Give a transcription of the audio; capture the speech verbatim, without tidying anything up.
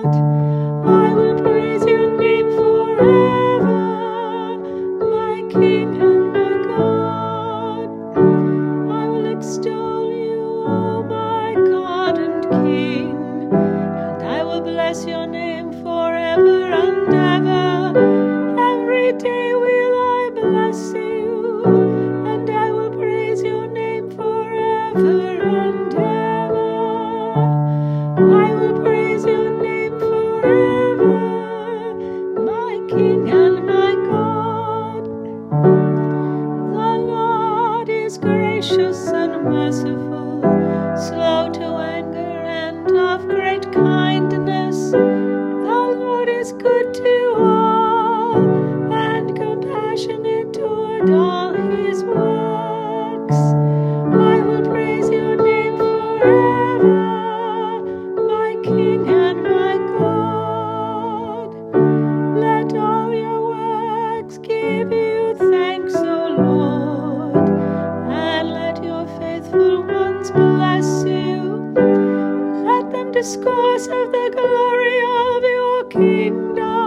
I will praise your name forever, my King and my God. I will extol you, O my God and King, and I will bless your name forever and ever. Every day will I bless you, and I will praise your name forever and ever. I will praise your name forever, my King and my God. The Lord is gracious and merciful, slow to anger and of great kindness. The Lord is good to all, and compassionate toward all his works. I will praise your name forever, my King and my God. Let all your works give you thanks, O Lord, and let your faithful ones bless you. Let them discourse of the glory of your kingdom,